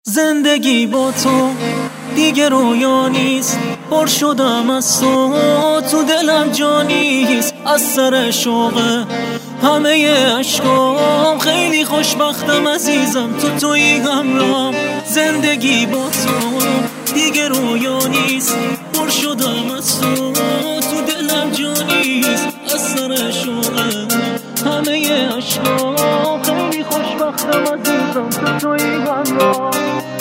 زندگی با تو دیگه رویا نیست، پر شدم از تو دلم جا نیست. از سر شوق همه عشقام خیلی خوشبختم عزیزم، تویی همراهم. زندگی با تو دیگه رویا نیست، پر شدم از تو دلم جا نیست. از سر شوق همه عشقام خیلی خوشبختم عزیزم، تویی همراهم.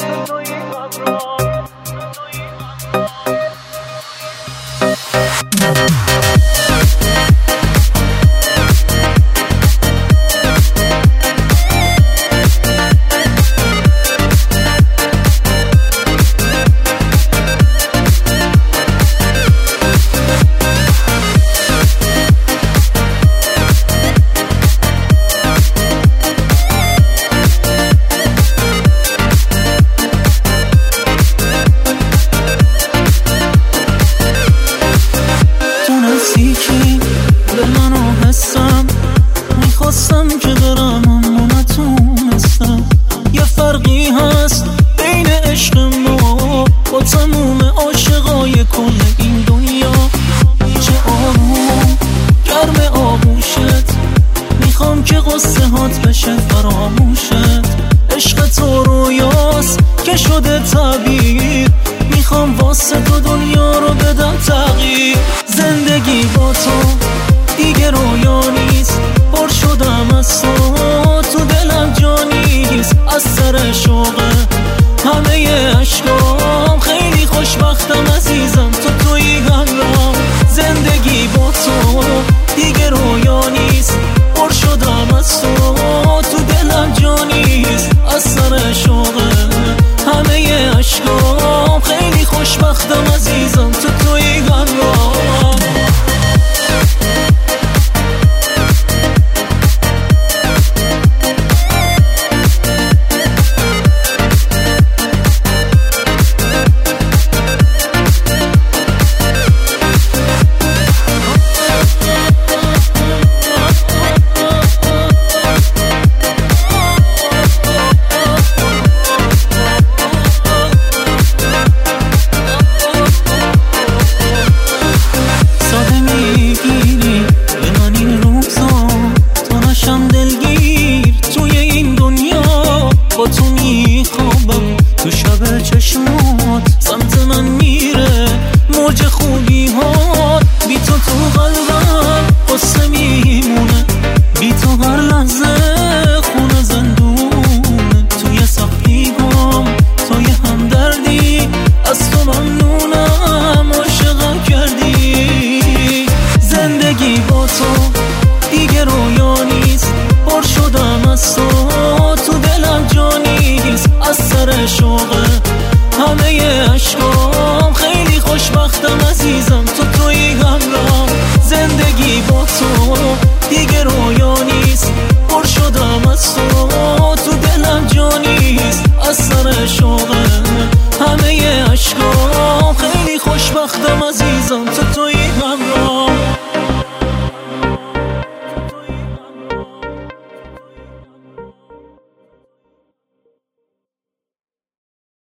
به منو حسم میخواستم که برم اما نتونستم. یه فرقی هست بین عشق ما با تموم عاشقای کل این دنیا. چه آروم گرم آغوشت، میخوام که قصه هات بشه فراموشت. عشق تو رویاست که شده تعبیر، میخوام واسه تو دنیا رو بدم تغییر. زندگی با تو دیگه رویا نیست، پر شدم از تو دلم جا نیست. از سر شوق همه عشقام خیلی خوشبختم عزیزم، تویی همراهم. زندگی با تو دیگه رویا نیست، پر شدم از تو دلم جا نیست. از سر شوق همه عشقام خیلی خوشبختم عزیزم، تویی همراهم. با تو میخوابم تو شب چشمات، سمت من میره موج خوبی ها. بی تو قلبم قصه میمونه، بی تو هر لحظه خونه زندونه. توی سختی‌هام توی همدردی، از تو ممنونم عاشقم کردی. زندگی با تو دیگه رویا نیست، پر شدم از تو دلم جا نیست. از سر شوق همه عشقام خیلی خوشبختم عزیزم، تویی همراهم. زندگی با تو دیگه رویا نیست، پر شدم از تو دلم جا نیست. از سر شوق همه عشقام خیلی خوشبختم عزیزم.